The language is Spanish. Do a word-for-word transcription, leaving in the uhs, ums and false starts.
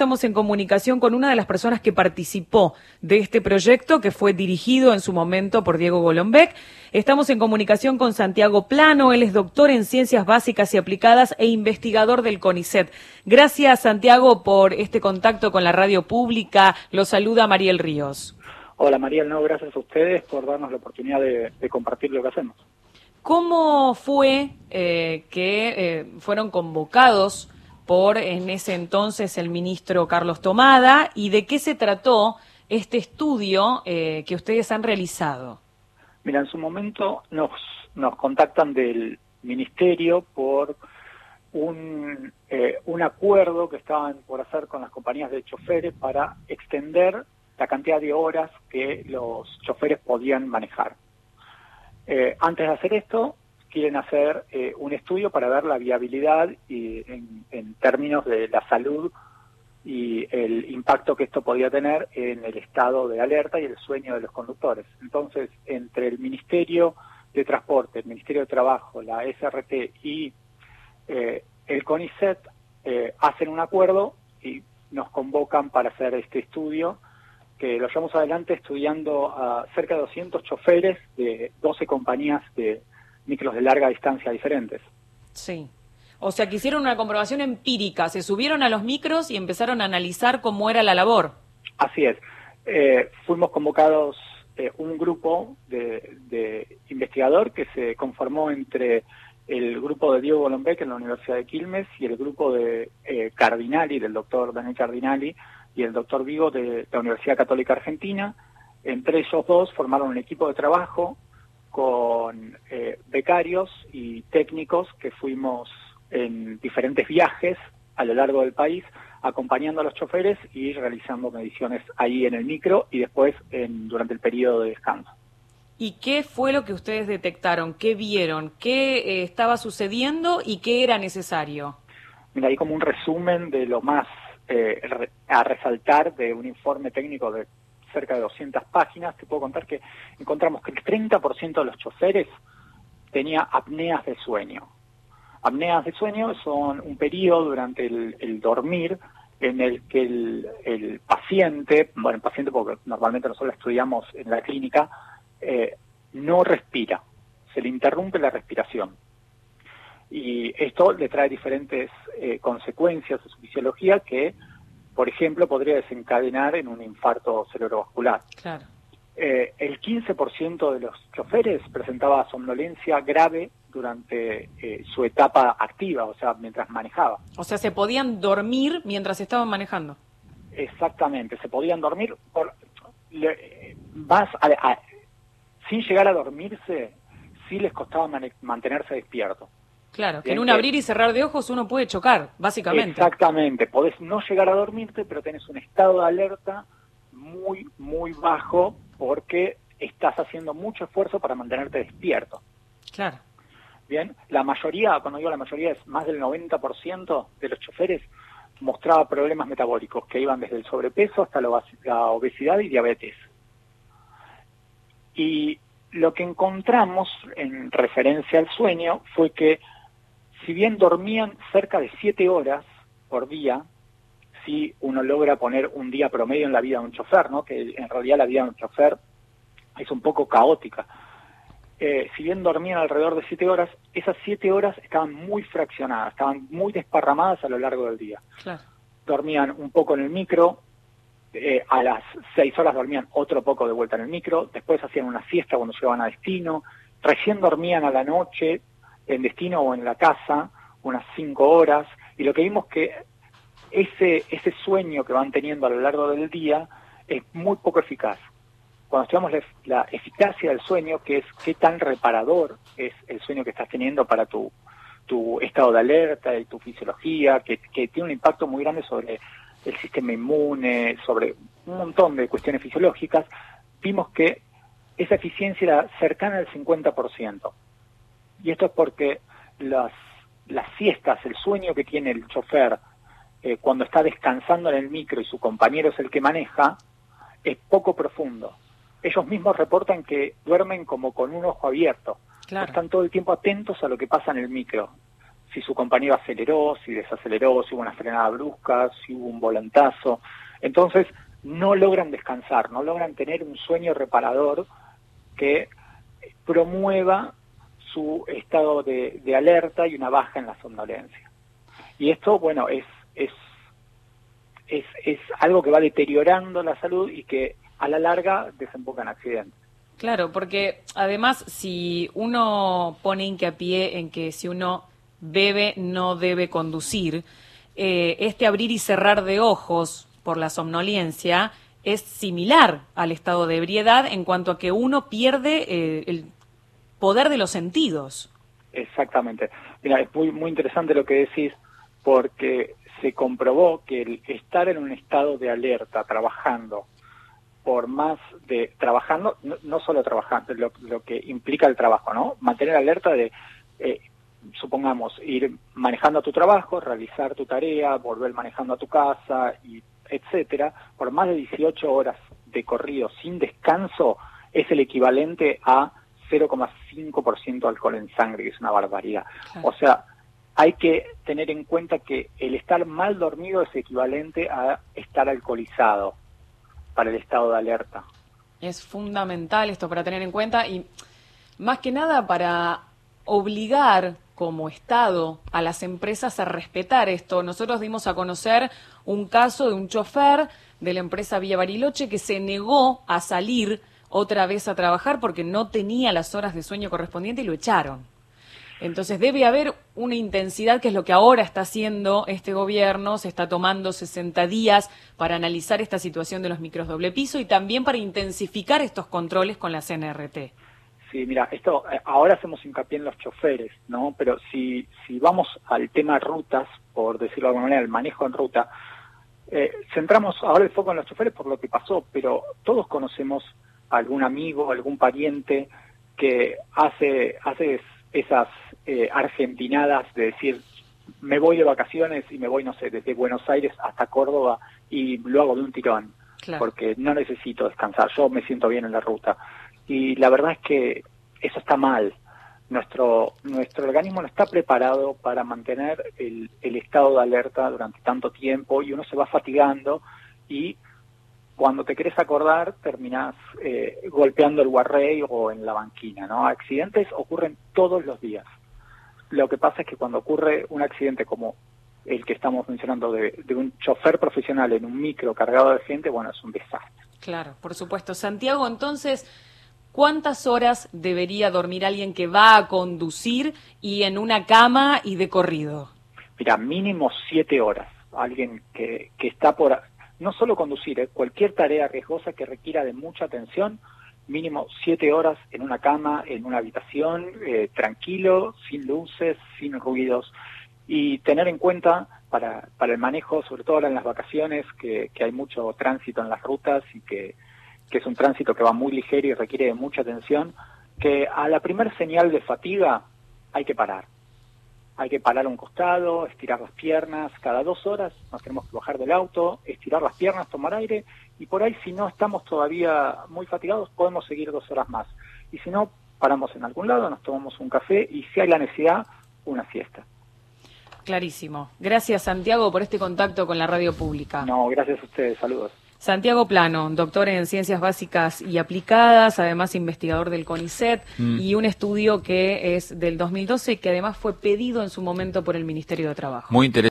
estamos en comunicación con una de las personas que participó de este proyecto, que fue dirigido en su momento por Diego Golombek. Estamos en comunicación con Santiago Plano, él es doctor en Ciencias Básicas y Aplicadas e investigador del CONICET. Gracias, Santiago, por este contacto con la radio pública. Lo saluda Mariel Ríos. Hola, Mariel, no, gracias a ustedes por darnos la oportunidad de, de compartir lo que hacemos. ¿Cómo fue eh, que eh, fueron convocados por en ese entonces el ministro Carlos Tomada, y de qué se trató este estudio eh, que ustedes han realizado? Mira, en su momento nos, nos contactan del ministerio por un, eh, un acuerdo que estaban por hacer con las compañías de choferes para extender la cantidad de horas que los choferes podían manejar. Eh, antes de hacer esto, quieren hacer eh, un estudio para ver la viabilidad y en, en términos de la salud y el impacto que esto podía tener en el estado de alerta y el sueño de los conductores. Entonces, entre el Ministerio de Transporte, el Ministerio de Trabajo, la S R T y eh, el CONICET eh, hacen un acuerdo y nos convocan para hacer este estudio, que lo llevamos adelante estudiando a cerca de doscientos choferes de doce compañías de micros de larga distancia diferentes. Sí. O sea, que hicieron una comprobación empírica, se subieron a los micros y empezaron a analizar cómo era la labor. Así es. Eh, fuimos convocados eh, un grupo de, de investigador que se conformó entre el grupo de Diego Golombek en la Universidad de Quilmes y el grupo de eh, Cardinali, del doctor Daniel Cardinali, y el doctor Vigo de la Universidad Católica Argentina. Entre ellos dos formaron un equipo de trabajo con eh, becarios y técnicos que fuimos en diferentes viajes a lo largo del país, acompañando a los choferes y realizando mediciones ahí en el micro y después en, durante el periodo de descanso. ¿Y qué fue lo que ustedes detectaron? ¿Qué vieron? ¿Qué eh, estaba sucediendo y qué era necesario? Mira, hay como un resumen de lo más eh, a resaltar de un informe técnico de cerca de doscientas páginas. Te puedo contar que encontramos que el treinta por ciento de los choferes tenía apneas de sueño. Apneas de sueño son un periodo durante el, el dormir en el que el, el paciente, bueno, el paciente porque normalmente nosotros lo estudiamos en la clínica, eh, no respira, se le interrumpe la respiración. Y esto le trae diferentes eh, consecuencias a su fisiología que, por ejemplo, podría desencadenar en un infarto cerebrovascular. Claro. Eh, el quince por ciento de los choferes presentaba somnolencia grave durante eh, su etapa activa, o sea, mientras manejaba. O sea, se podían dormir mientras estaban manejando. Exactamente, se podían dormir por, le, más a, a, sin llegar a dormirse, sí les costaba man, mantenerse despierto. Claro, que en un abrir y cerrar de ojos uno puede chocar, básicamente. Exactamente, podés no llegar a dormirte, pero tenés un estado de alerta muy, muy bajo porque estás haciendo mucho esfuerzo para mantenerte despierto. Claro. Bien, la mayoría, cuando digo la mayoría, es más del noventa por ciento de los choferes mostraba problemas metabólicos que iban desde el sobrepeso hasta la obesidad y diabetes. Y lo que encontramos en referencia al sueño fue que si bien dormían cerca de siete horas por día, si uno logra poner un día promedio en la vida de un chofer, ¿no? Que en realidad la vida de un chofer es un poco caótica. Eh, si bien dormían alrededor de siete horas, esas siete horas estaban muy fraccionadas, estaban muy desparramadas a lo largo del día. Claro. Dormían un poco en el micro, eh, a las seis horas dormían otro poco de vuelta en el micro, después hacían una siesta cuando llegaban a destino, recién dormían a la noche en destino o en la casa, unas cinco horas, y lo que vimos que ese, ese sueño que van teniendo a lo largo del día es muy poco eficaz. Cuando estudiamos la, la eficacia del sueño, que es qué tan reparador es el sueño que estás teniendo para tu, tu estado de alerta y tu fisiología, que, que tiene un impacto muy grande sobre el sistema inmune, sobre un montón de cuestiones fisiológicas, vimos que esa eficiencia era cercana al cincuenta por ciento. Y esto es porque las, las siestas, el sueño que tiene el chofer eh, cuando está descansando en el micro y su compañero es el que maneja, es poco profundo. Ellos mismos reportan que duermen como con un ojo abierto. Claro. Están todo el tiempo atentos a lo que pasa en el micro. si su compañero aceleró, si desaceleró, si hubo una frenada brusca, si hubo un volantazo. Entonces, no logran descansar, no logran tener un sueño reparador que promueva su estado de, de alerta y una baja en la somnolencia. Y esto, bueno, es, es, es, es algo que va deteriorando la salud y que a la larga desemboca en accidentes. Claro, porque además si uno pone hincapié en que si uno bebe no debe conducir, eh, este abrir y cerrar de ojos por la somnolencia es similar al estado de ebriedad en cuanto a que uno pierde eh, el poder de los sentidos. Exactamente. Mira, es muy, muy interesante lo que decís, porque se comprobó que el estar en un estado de alerta, trabajando, por más de, trabajando, no, no solo trabajando, lo, lo que implica el trabajo, ¿no? Mantener alerta de, eh, supongamos, ir manejando a tu trabajo, realizar tu tarea, volver manejando a tu casa, y etcétera, por más de dieciocho horas de corrido sin descanso, es el equivalente a cero coma cinco por ciento de alcohol en sangre, que es una barbaridad. Claro. O sea, hay que tener en cuenta que el estar mal dormido es equivalente a estar alcoholizado para el estado de alerta. Es fundamental esto para tener en cuenta y más que nada para obligar como Estado a las empresas a respetar esto. Nosotros dimos a conocer un caso de un chofer de la empresa Vía Bariloche que se negó a salir otra vez a trabajar porque no tenía las horas de sueño correspondientes y lo echaron. Entonces debe haber una intensidad, que es lo que ahora está haciendo este gobierno, se está tomando sesenta días para analizar esta situación de los micros doble piso y también para intensificar estos controles con la C N R T. Sí, mira, esto ahora hacemos hincapié en los choferes, ¿no? Pero si, si vamos al tema rutas, por decirlo de alguna manera, el manejo en ruta, eh, centramos ahora el foco en los choferes por lo que pasó, pero todos conocemos a algún amigo, algún pariente que hace, hace esas eh, argentinadas de decir, me voy de vacaciones y me voy, no sé, desde Buenos Aires hasta Córdoba y lo hago de un tirón, claro, porque no necesito descansar, yo me siento bien en la ruta. Y la verdad es que eso está mal. Nuestro nuestro organismo no está preparado para mantener el, el estado de alerta durante tanto tiempo y uno se va fatigando y cuando te querés acordar terminás eh, golpeando el guarrey o en la banquina, ¿no? Accidentes ocurren todos los días. Lo que pasa es que cuando ocurre un accidente como el que estamos mencionando de, de un chofer profesional en un micro cargado de gente, bueno, es un desastre. Claro, por supuesto. Santiago, entonces, ¿cuántas horas debería dormir alguien que va a conducir y en una cama y de corrido? Mira, mínimo siete horas. Alguien que, que está por... No solo conducir, ¿eh? Cualquier tarea riesgosa que requiera de mucha atención, mínimo siete horas en una cama, en una habitación, eh, tranquilo, sin luces, sin ruidos. Y tener en cuenta para, para el manejo, sobre todo ahora en las vacaciones, que, que hay mucho tránsito en las rutas y que, que es un tránsito que va muy ligero y requiere de mucha atención, que a la primera señal de fatiga hay que parar. Hay que parar a un costado, estirar las piernas, cada dos horas nos tenemos que bajar del auto, estirar las piernas, tomar aire, y por ahí si no estamos todavía muy fatigados podemos seguir dos horas más. Y si no, paramos en algún lado, nos tomamos un café y si hay la necesidad, una siesta. Clarísimo. Gracias, Santiago, por este contacto con la radio pública. No, gracias a ustedes, saludos. Santiago Plano, doctor en Ciencias Básicas y Aplicadas, además investigador del CONICET, mm. y un estudio que es del dos mil doce que además fue pedido en su momento por el Ministerio de Trabajo. Muy interesante.